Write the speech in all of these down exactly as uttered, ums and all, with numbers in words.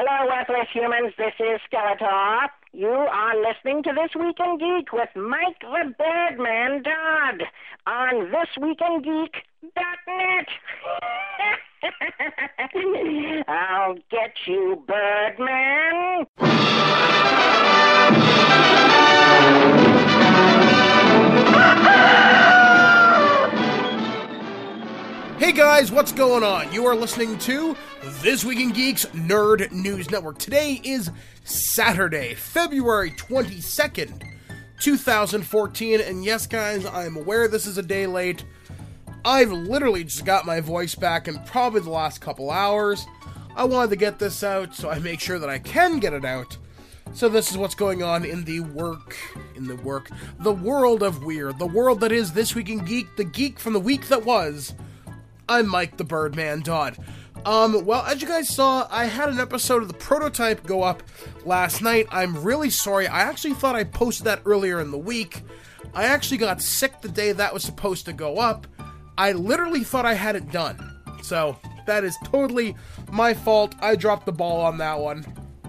Hello, worthless humans. This is Skeletor. You are listening to This Week in Geek with Mike the Birdman Dodd on this week in geek dot net. I'll get you, Birdman. Hey guys, what's going on? You are listening to This Week in Geeks Nerd News Network. Today is Saturday, February twenty-second, twenty fourteen, and yes guys, I'm aware this is a day late. I've literally just got my voice back in probably the last couple hours. I wanted to get this out, so I make sure that I can get it out. So this is what's going on in the work, in the work, the world of weird, the world that is This Week in Geek, the geek from the week that was. I'm Mike the Birdman Dodd. Um, well, as you guys saw, I had an episode of the prototype go up last night. I'm really sorry. I actually thought I posted that earlier in the week. I actually got sick the day that was supposed to go up. I literally thought I had it done. So, that is totally my fault. I dropped the ball on that one.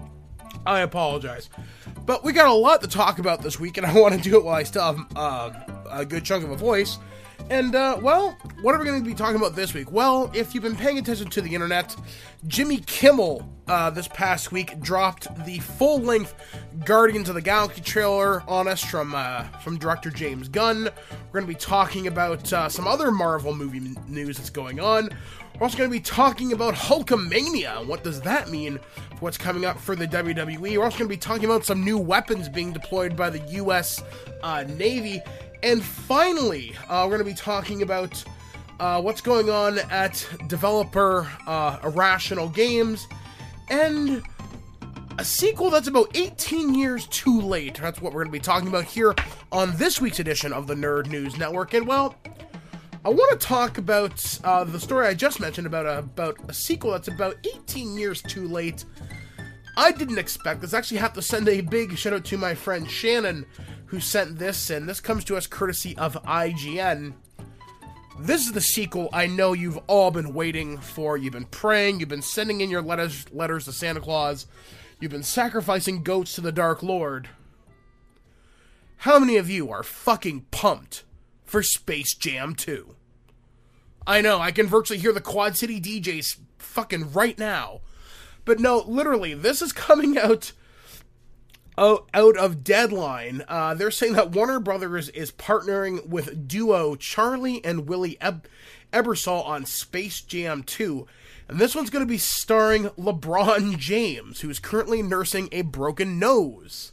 I apologize. But we got a lot to talk about this week, and I want to do it while I still have uh, a good chunk of a voice. And, uh, well, what are we going to be talking about this week? Well, if you've been paying attention to the internet, Jimmy Kimmel, uh, this past week, dropped the full-length Guardians of the Galaxy trailer on us from, uh, from director James Gunn. We're going to be talking about, uh, some other Marvel movie m- news that's going on. We're also going to be talking about Hulkamania. What does that mean for what's coming up for the W W E? We're also going to be talking about some new weapons being deployed by the U S uh, Navy. And finally, uh, we're going to be talking about uh, what's going on at developer uh, Irrational Games, and a sequel that's about eighteen years too late. That's what we're going to be talking about here on this week's edition of the Nerd News Network. And, well, I want to talk about uh, the story I just mentioned about a, about a sequel that's about eighteen years too late. I didn't expect this. I actually have to send a big shout out to my friend Shannon, who sent this in. This comes to us courtesy of I G N. This is the sequel I know you've all been waiting for. You've been praying, you've been sending in your letters, letters to Santa Claus, you've been sacrificing goats to the Dark Lord. How many of you are fucking pumped for Space Jam two? I know, I can virtually hear the Quad City D Js fucking right now. But no, literally, this is coming out out of Deadline. Uh, they're saying that Warner Brothers is partnering with duo Charlie and Willie Eb- Ebersol on Space Jam two. And this one's going to be starring LeBron James, who is currently nursing a broken nose.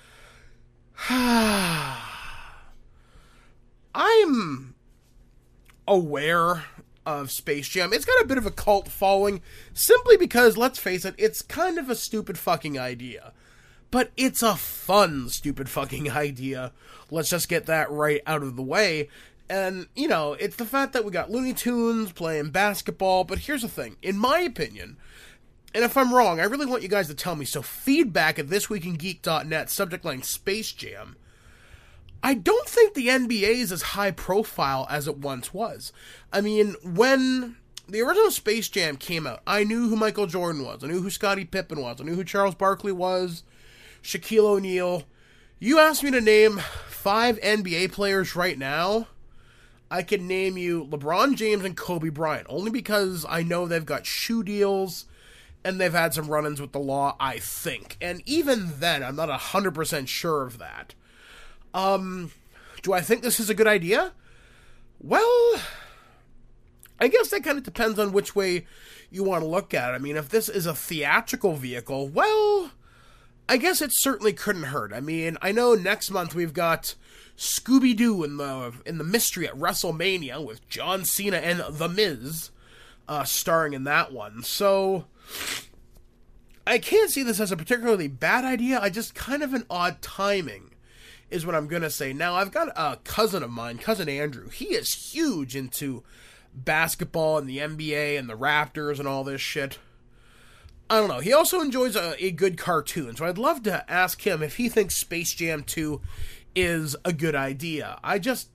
I'm aware of Space Jam. It's got a bit of a cult following, simply because, let's face it, it's kind of a stupid fucking idea. But it's a fun, stupid fucking idea. Let's just get that right out of the way. And, you know, it's the fact that we got Looney Tunes playing basketball, but here's the thing. In my opinion, and if I'm wrong, I really want you guys to tell me, so feedback at this week in geek dot net, subject line Space Jam. I don't think the N B A is as high profile as it once was. I mean, when the original Space Jam came out, I knew who Michael Jordan was, I knew who Scottie Pippen was, I knew who Charles Barkley was, Shaquille O'Neal. You asked me to name five N B A players right now, I can name you LeBron James and Kobe Bryant, only because I know they've got shoe deals, and they've had some run-ins with the law, I think. And even then, I'm not one hundred percent sure of that. Um, do I think this is a good idea? Well, I guess that kind of depends on which way you want to look at it. I mean, if this is a theatrical vehicle, well, I guess it certainly couldn't hurt. I mean, I know next month we've got Scooby-Doo in the in the mystery at WrestleMania with John Cena and The Miz uh, starring in that one. So I can't see this as a particularly bad idea. I just kind of an odd timing is what I'm going to say. Now, I've got a cousin of mine, Cousin Andrew. He is huge into basketball and the N B A and the Raptors and all this shit. I don't know. He also enjoys a, a good cartoon, so I'd love to ask him if he thinks Space Jam two is a good idea. I just...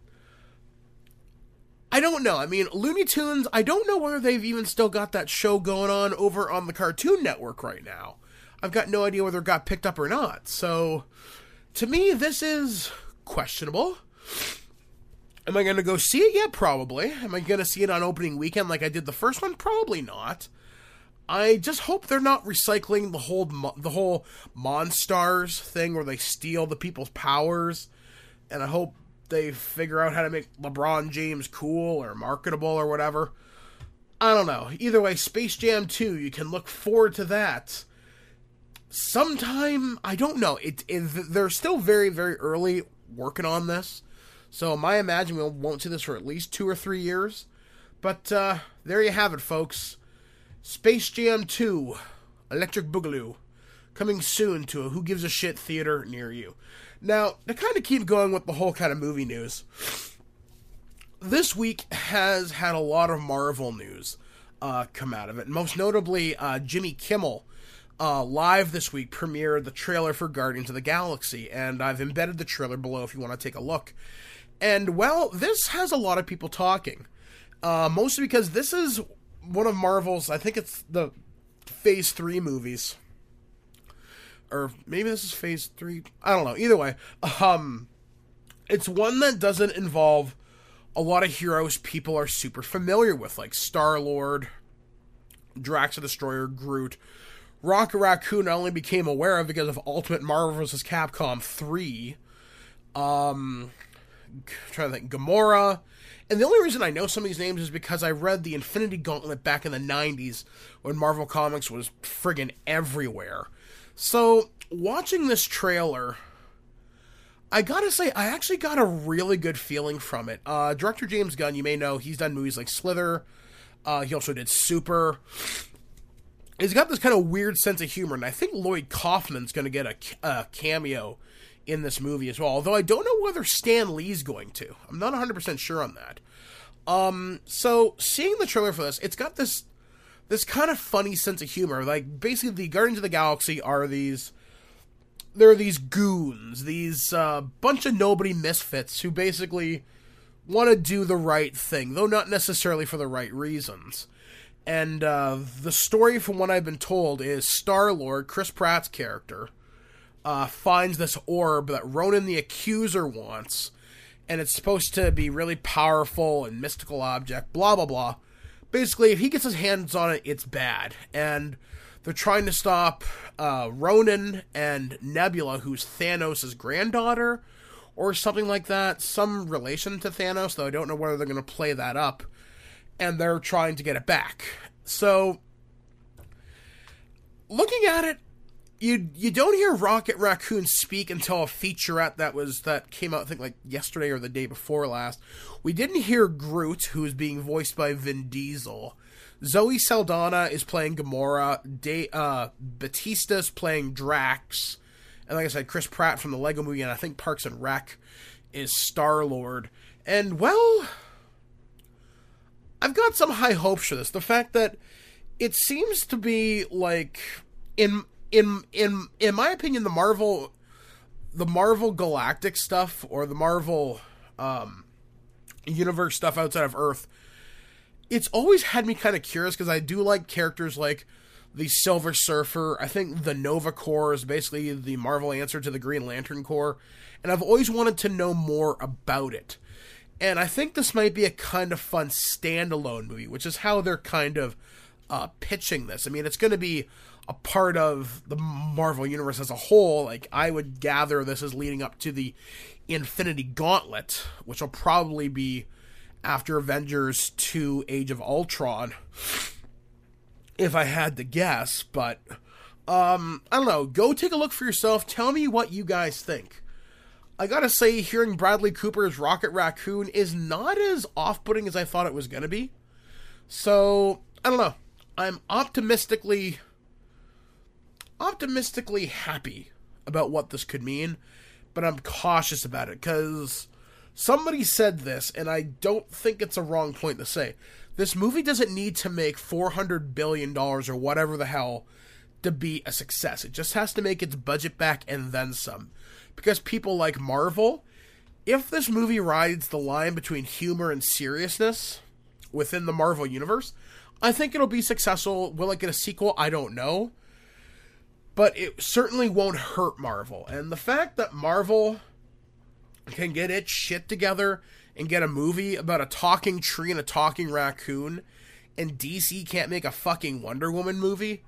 I don't know. I mean, Looney Tunes, I don't know whether they've even still got that show going on over on the Cartoon Network right now. I've got no idea whether it got picked up or not. So, to me, this is questionable. Am I going to go see it? Yeah, probably. Am I going to see it on opening weekend like I did the first one? Probably not. I just hope they're not recycling the whole the whole Monstars thing where they steal the people's powers, and I hope they figure out how to make LeBron James cool or marketable or whatever. I don't know. Either way, Space Jam two, you can look forward to that sometime. I don't know. It, it they're still very, very early working on this. So, my imagine we won't see this for at least two or three years. But, uh, there you have it, folks. Space Jam two, Electric Boogaloo, coming soon to a Who Gives a Shit theater near you. Now, to kind of keep going with the whole kind of movie news, this week has had a lot of Marvel news uh, come out of it. Most notably, uh, Jimmy Kimmel, uh, live this week, premiered the trailer for Guardians of the Galaxy, and I've embedded the trailer below if you want to take a look. And, well, this has a lot of people talking. Uh, mostly because this is one of Marvel's, I think it's the Phase three movies. Or maybe this is Phase three. I don't know. Either way. Um, it's one that doesn't involve a lot of heroes people are super familiar with. Like Star-Lord, Drax the Destroyer, Groot. Rocket Raccoon I only became aware of because of Ultimate Marvel versus. Capcom three. Um... I'm trying to think, Gamora, and the only reason I know some of these names is because I read the Infinity Gauntlet back in the nineties when Marvel Comics was friggin' everywhere. So, watching this trailer, I gotta say, I actually got a really good feeling from it. Uh, director James Gunn, you may know, he's done movies like Slither, uh, he also did Super. He's got this kind of weird sense of humor, and I think Lloyd Kaufman's gonna get a, a cameo in this movie as well, although I don't know whether Stan Lee's going to. I'm not one hundred percent sure on that. Um, so, seeing the trailer for this, it's got this this kind of funny sense of humor. Like, basically, the Guardians of the Galaxy are these... They're these goons, these uh, bunch of nobody misfits who basically want to do the right thing, though not necessarily for the right reasons. And uh, the story, from what I've been told, is Star-Lord, Chris Pratt's character, Uh, finds this orb that Ronan the Accuser wants, and it's supposed to be really powerful and mystical object, blah, blah, blah. Basically, if he gets his hands on it, it's bad. And they're trying to stop uh, Ronan and Nebula, who's Thanos' granddaughter, or something like that. Some relation to Thanos, though I don't know whether they're going to play that up. And they're trying to get it back. So, looking at it, You you don't hear Rocket Raccoon speak until a featurette that was that came out, I think, like yesterday or the day before last. We didn't hear Groot, who is being voiced by Vin Diesel. Zoe Saldana is playing Gamora. De, uh, Batista's playing Drax. And like I said, Chris Pratt from the Lego Movie and I think Parks and Rec is Star-Lord. And, well, I've got some high hopes for this. The fact that it seems to be like... in. In in in my opinion, the Marvel, the Marvel Galactic stuff, or the Marvel um, universe stuff outside of Earth, it's always had me kind of curious, because I do like characters like the Silver Surfer. I think the Nova Corps is basically the Marvel answer to the Green Lantern Corps, and I've always wanted to know more about it. And I think this might be a kind of fun standalone movie, which is how they're kind of uh, pitching this. I mean, it's going to be a part of the Marvel Universe as a whole. Like, I would gather this is leading up to the Infinity Gauntlet, which will probably be after Avengers two Age of Ultron, if I had to guess. But, um, I don't know. Go take a look for yourself. Tell me what you guys think. I gotta say, hearing Bradley Cooper as Rocket Raccoon is not as off-putting as I thought it was gonna be. So, I don't know. I'm optimistically... optimistically happy about what this could mean, but I'm cautious about it, because somebody said this, and I don't think it's a wrong point to say. This movie doesn't need to make four hundred billion dollars or whatever the hell to be a success. It just has to make its budget back and then some. Because people like Marvel, if this movie rides the line between humor and seriousness within the Marvel Universe, I think it'll be successful. Will it get a sequel? I don't know. but it certainly won't hurt Marvel. And the fact that Marvel can get its shit together and get a movie about a talking tree and a talking raccoon, and D C can't make a fucking Wonder Woman movie,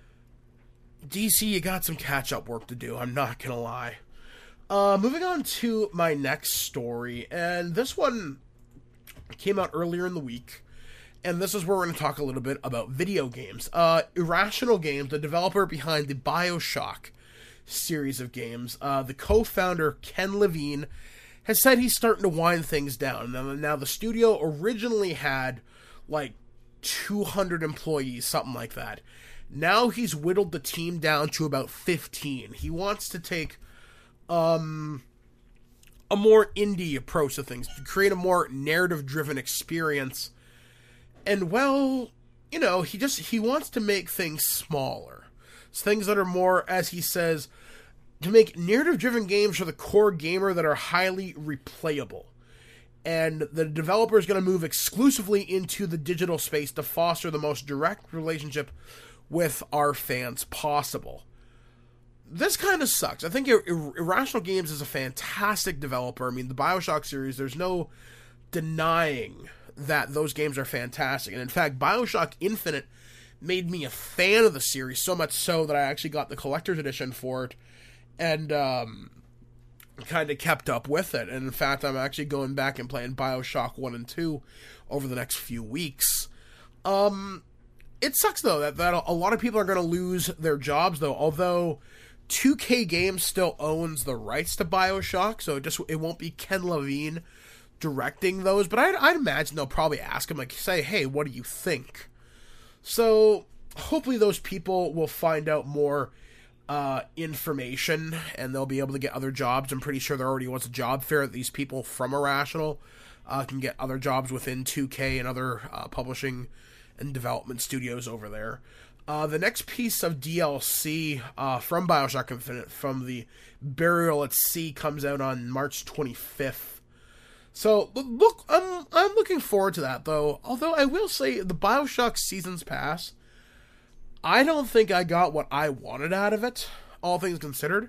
D C, you got some catch-up work to do, I'm not gonna lie. Uh, moving on to my next story, and this one came out earlier in the week, and this is where we're going to talk a little bit about video games. Uh, Irrational Games, the developer behind the BioShock series of games, uh, the co-founder Ken Levine has said he's starting to wind things down. Now, now the studio originally had like two hundred employees, something like that. Now he's whittled the team down to about fifteen. He wants to take um, a more indie approach to things, to create a more narrative-driven experience. And, well, you know, he just, he wants to make things smaller. It's things that are more, as he says, to make narrative-driven games for the core gamer that are highly replayable. And the developer is going to move exclusively into the digital space to foster the most direct relationship with our fans possible. This kind of sucks. I think Ir- Ir- Irrational Games is a fantastic developer. I mean, the BioShock series, there's no denying that those games are fantastic. And in fact, BioShock Infinite made me a fan of the series, so much so that I actually got the collector's edition for it and um, kind of kept up with it. And in fact, I'm actually going back and playing BioShock one and two over the next few weeks. Um... It sucks, though, that, that a lot of people are going to lose their jobs, though, although two K Games still owns the rights to BioShock, so it just it won't be Ken Levine directing those, but I'd, I'd imagine they'll probably ask him, like, say, hey, what do you think? So, hopefully those people will find out more uh, information, and they'll be able to get other jobs. I'm pretty sure there already was a job fair that these people from Irrational uh, can get other jobs within two K and other uh, publishing and development studios over there. Uh, the next piece of D L C uh, from BioShock Infinite, from the Burial at Sea, comes out on March twenty-fifth. So, look, I'm I'm looking forward to that, though. Although, I will say, the BioShock Seasons Pass, I don't think I got what I wanted out of it, all things considered.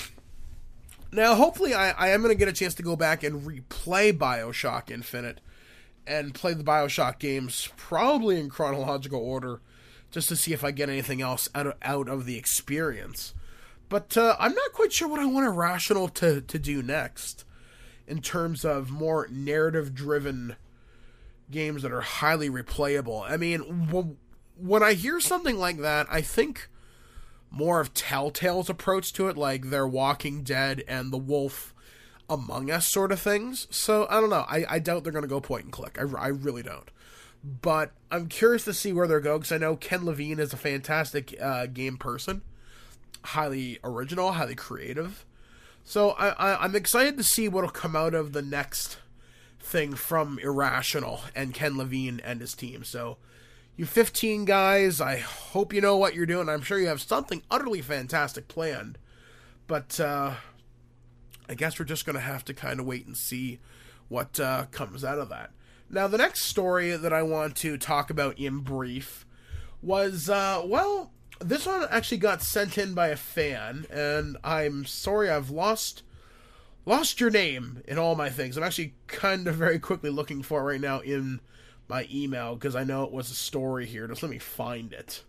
Now, hopefully, I, I am going to get a chance to go back and replay BioShock Infinite and play the BioShock games, probably in chronological order, just to see if I get anything else out of, out of the experience. But uh, I'm not quite sure what I want Irrational to, to do next, in terms of more narrative-driven games that are highly replayable. I mean, w- when I hear something like that, I think more of Telltale's approach to it, like their Walking Dead and The Wolf Among Us sort of things. So, I don't know. I, I doubt they're going to go point and click. I, I really don't. But I'm curious to see where they'll go, because I know Ken Levine is a fantastic uh, game person. Highly original, highly creative. So, I, I, I'm excited to see what'll come out of the next thing from Irrational and Ken Levine and his team. So, you fifteen guys, I hope you know what you're doing. I'm sure you have something utterly fantastic planned. But, uh... I guess we're just going to have to kind of wait and see what uh, comes out of that. Now, the next story that I want to talk about in brief was, uh, well, this one actually got sent in by a fan, and I'm sorry I've lost lost your name in all my things. I'm actually kind of very quickly looking for it right now in my email, because I know it was a story here. Just let me find it.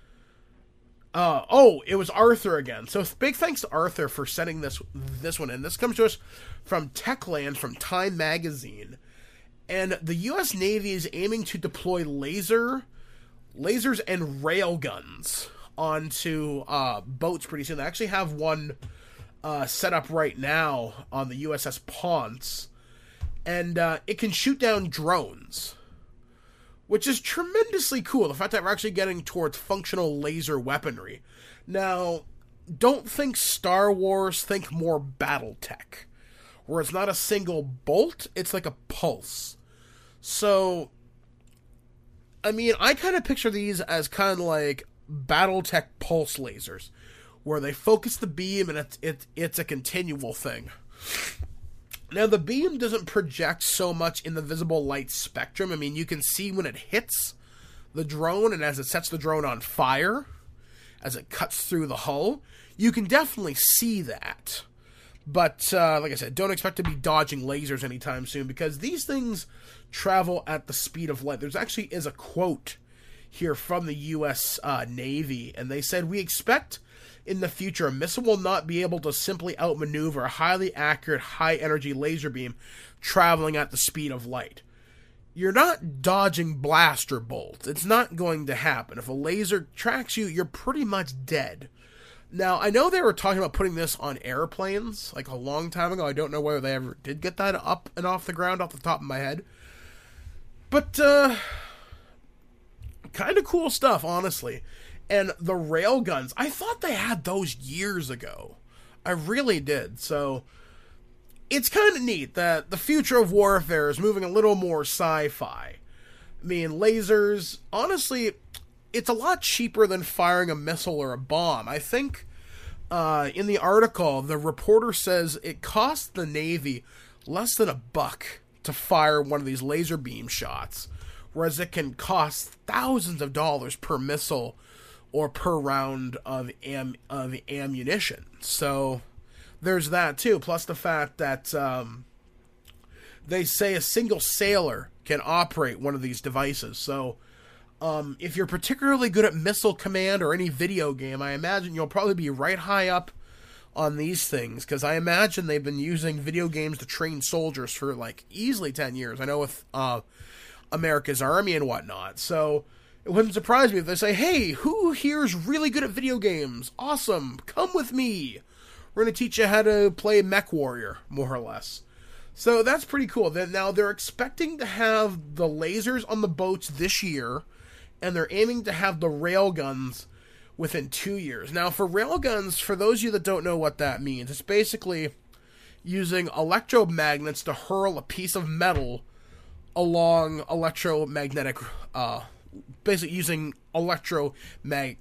Uh, oh, it was Arthur again. So big thanks to Arthur for sending this this one in. This comes to us from Techland, from Time Magazine. And the U S Navy is aiming to deploy laser, lasers and railguns onto uh, boats pretty soon. They actually have one uh, set up right now on the U S S Ponce. And uh, it can shoot down drones, which is tremendously cool. The fact that we're actually getting towards functional laser weaponry. Now, don't think Star Wars, think more Battletech, where it's not a single bolt, it's like a pulse. So, I mean, I kind of picture these as kind of like Battletech pulse lasers, where they focus the beam and it's, it, it's a continual thing. Now, the beam doesn't project so much in the visible light spectrum. I mean, you can see when it hits the drone and as it sets the drone on fire. as it cuts through the hull. You can definitely see that. But, uh, like I said, don't expect to be dodging lasers anytime soon, because these things travel at the speed of light. There's actually is a quote here from the U S uh, Navy, and they said, "We expect in the future a missile will not be able to simply outmaneuver a highly accurate, high-energy laser beam traveling at the speed of light." You're not dodging blaster bolts. It's not going to happen. If a laser tracks you, you're pretty much dead. Now, I know they were talking about putting this on airplanes, like a long time ago. I don't know whether they ever did get that up and off the ground off the top of my head. But, uh, kind of cool stuff, honestly. And the railguns, I thought they had those years ago. I really did. So, it's kind of neat that the future of warfare is moving a little more sci-fi. I mean, lasers, honestly, it's a lot cheaper than firing a missile or a bomb. I think uh, in the article, the reporter says it costs the Navy less than a buck to fire one of these laser beam shots, whereas it can cost thousands of dollars per missile or per round of am- of ammunition. So there's that too, plus the fact that um, they say a single sailor can operate one of these devices. So Um, if you're particularly good at Missile Command or any video game, I imagine you'll probably be right high up on these things, because I imagine they've been using video games to train soldiers for, like, easily ten years. I know with uh, America's Army and whatnot, so it wouldn't surprise me if they say, "Hey, who here's really good at video games? Awesome, come with me. We're going to teach you how to play Mech Warrior," more or less. So that's pretty cool. Now, they're expecting to have the lasers on the boats this year, and they're aiming to have the railguns within two years. Now, for railguns, for those of you that don't know what that means, it's basically using electromagnets to hurl a piece of metal along electromagnetic, uh, basically using electromag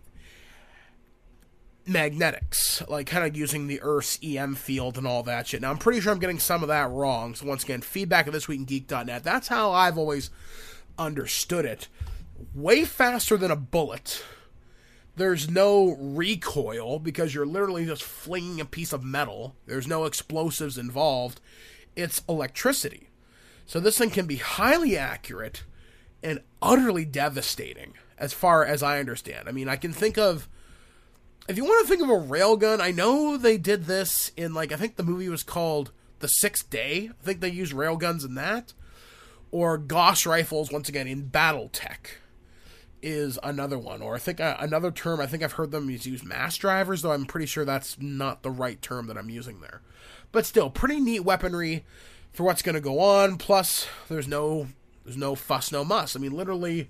magnetics, like kind of using the Earth's E M field and all that shit. Now, I'm pretty sure I'm getting some of that wrong, so once again, feedback at this week in geek dot net. That's how I've always understood it. Way faster than a bullet. There's no recoil because you're literally just flinging a piece of metal. There's no explosives involved. It's electricity. So this thing can be highly accurate and utterly devastating, as far as I understand. I mean, I can think of, if you want to think of a railgun, I know they did this in, like, I think the movie was called The Sixth Day. I think they used railguns in that. Or Gauss rifles, once again, in Battletech is another one. Or I think uh, another term, I think I've heard them use, use mass drivers, though I'm pretty sure that's not the right term that I'm using there. But still, pretty neat weaponry for what's going to go on. Plus, there's no there's no fuss, no muss. I mean, literally,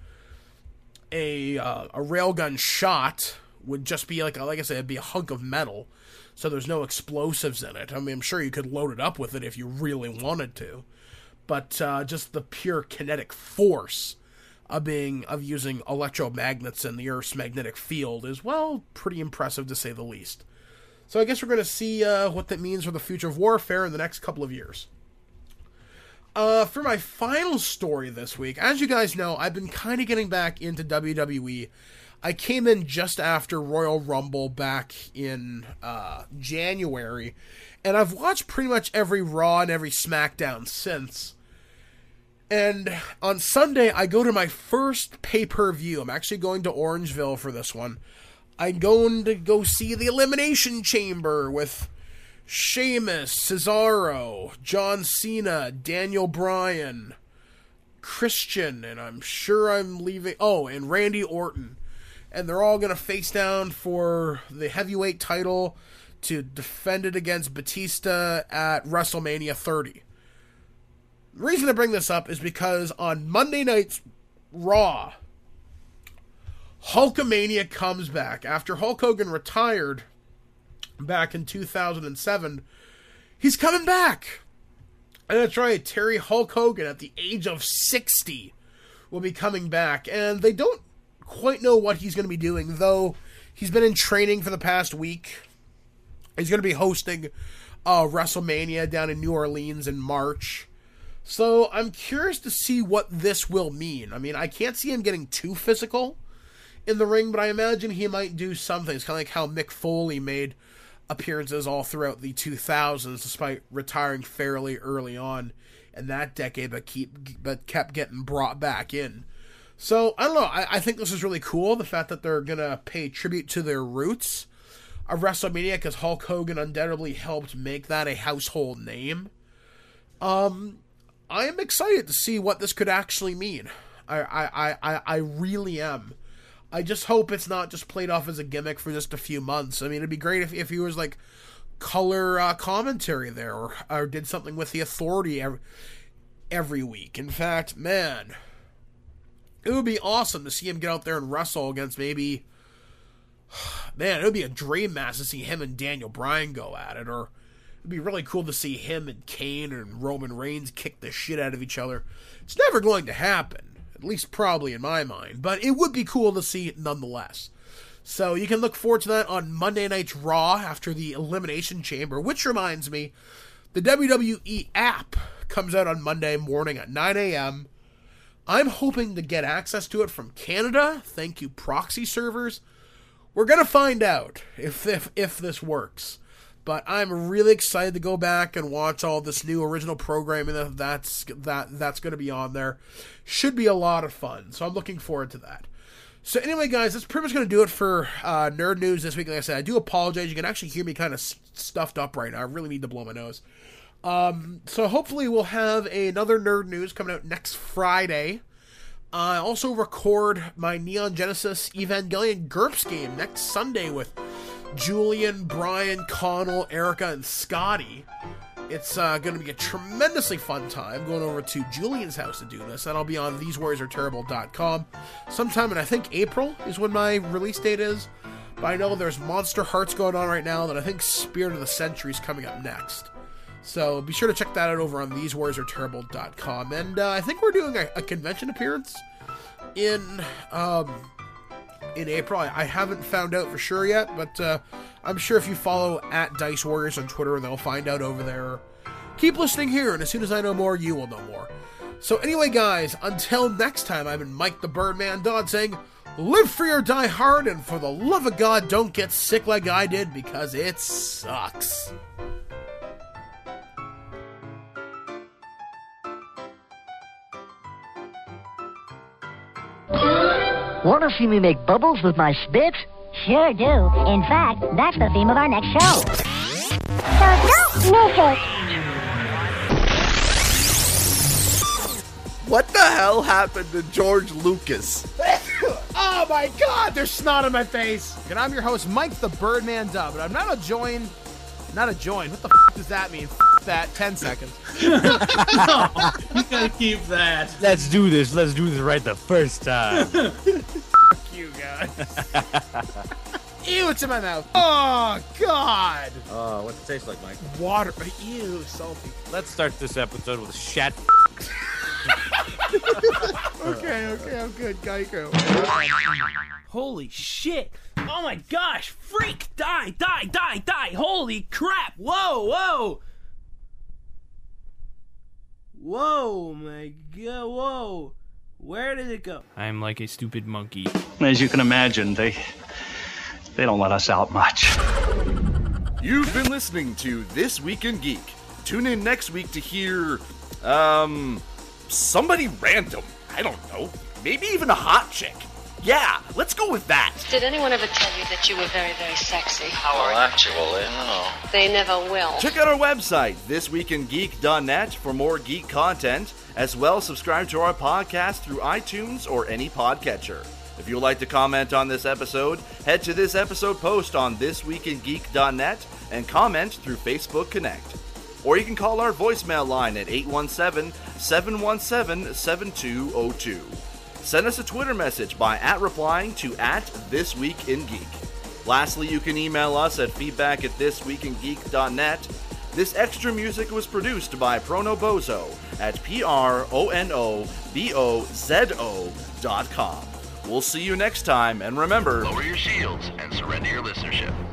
a uh, a railgun shot would just be like, like I said, it'd be a hunk of metal. So there's no explosives in it. I mean, I'm sure you could load it up with it if you really wanted to. But uh, just the pure kinetic force of being of using electromagnets in the Earth's magnetic field is, well, pretty impressive to say the least. So I guess we're going to see uh, what that means for the future of warfare in the next couple of years. Uh, for my final story this week, as you guys know, I've been kind of getting back into W W E. I came in just after Royal Rumble back in uh, January, and I've watched pretty much every Raw and every SmackDown since. And on Sunday, I go to my first pay-per-view. I'm actually going to Orangeville for this one. I'm going to go see the Elimination Chamber with Sheamus, Cesaro, John Cena, Daniel Bryan, Christian, and I'm sure I'm leaving... Oh, and Randy Orton. And they're all going to face down for the heavyweight title to defend it against Batista at WrestleMania thirty. The reason I bring this up is because on Monday night's Raw, Hulkamania comes back. After Hulk Hogan retired back in two thousand seven, he's coming back. And that's right, Terry Hulk Hogan at the age of sixty will be coming back. And they don't quite know what he's going to be doing, though he's been in training for the past week. He's going to be hosting uh, WrestleMania down in New Orleans in March. So I'm curious to see what this will mean. I mean, I can't see him getting too physical in the ring, but I imagine he might do something. It's kind of like how Mick Foley made appearances all throughout the two thousands, despite retiring fairly early on in that decade, but keep but kept getting brought back in. So, I don't know, I, I think this is really cool, the fact that they're going to pay tribute to their roots of WrestleMania, because Hulk Hogan undoubtedly helped make that a household name. Um, I am excited to see what this could actually mean. I, I, I, I really am. I just hope it's not just played off as a gimmick for just a few months. I mean, it'd be great if, if he was like color uh, commentary there, or, or did something with the Authority every, every week. In fact, man, it would be awesome to see him get out there and wrestle against maybe, man, it would be a dream match to see him and Daniel Bryan go at it, or it'd be really cool to see him and Kane and Roman Reigns kick the shit out of each other. It's never going to happen, at least probably in my mind, but it would be cool to see nonetheless. So you can look forward to that on Monday Night's Raw after the Elimination Chamber, which reminds me, the W W E app comes out on Monday morning at nine a.m. I'm hoping to get access to it from Canada. Thank you, proxy servers. We're going to find out if, if if this works. But I'm really excited to go back and watch all this new original programming that that's, that, that's going to be on there. Should be a lot of fun. So I'm looking forward to that. So anyway, guys, that's pretty much going to do it for uh, Nerd News this week. Like I said, I do apologize. You can actually hear me kind of stuffed up right now. I really need to blow my nose. Um, so hopefully we'll have another Nerd News coming out next Friday. I uh, also record my Neon Genesis Evangelion GURPS game next Sunday with Julian, Brian, Connell, Erica, and Scotty. It's uh, going to be a tremendously fun time going over to Julian's house to do this, and I'll be on these warriors are terrible dot com sometime in, I think, April is when my release date is. But I know there's Monster Hearts going on right now, that I think Spirit of the Century is coming up next. So be sure to check that out over on these warriors are terrible dot com. And uh, I think we're doing a, a convention appearance in um, in April. I, I haven't found out for sure yet, but uh, I'm sure if you follow at Dice Warriors on Twitter, they'll find out over there. Keep listening here, and as soon as I know more, you will know more. So anyway, guys, until next time, I've been Mike the Birdman Dodd saying, live free or die hard, and for the love of God, don't get sick like I did, because it sucks. Want to see me make bubbles with my spit? Sure do. In fact, that's the theme of our next show. So don't miss it. What the hell happened to George Lucas? Oh my God, there's snot on my face. And I'm your host, Mike the Birdman Dub, but I'm not a join. Not a join. What the f does that mean? F that. Ten seconds. No, you gotta keep that. Let's do this. Let's do this right the first time. Fuck you, guys. Ew, it's in my mouth. Oh, God. Oh, what's it taste like, Mike? Water. Ew, salty. Let's start this episode with shat. Okay, okay, I'm good. Geico. Holy shit. Oh my gosh. Freak. Die, die, die, die. Holy crap. Whoa, whoa. Whoa, my God. Whoa. Where did it go? I'm like a stupid monkey. As you can imagine, they they don't let us out much. You've been listening to This Week in Geek. Tune in next week to hear, um, somebody random. I don't know. Maybe even a hot chick. Yeah, let's go with that. Did anyone ever tell you that you were very, very sexy? Well, actually, no. They never will. Check out our website, this week in geek dot net, for more geek content. As well, subscribe to our podcast through iTunes or any podcatcher. If you would like to comment on this episode, head to this episode post on this week in geek dot net and comment through Facebook Connect. Or you can call our voicemail line at eight one seven, seven one seven, seven two zero two. Send us a Twitter message by at replying to at This Week in Geek. Lastly, you can email us at feedback at this week in geek dot net. This extra music was produced by Prono Bozo at P R O N O B O Z O dot com. We'll see you next time, and remember, lower your shields and surrender your listenership.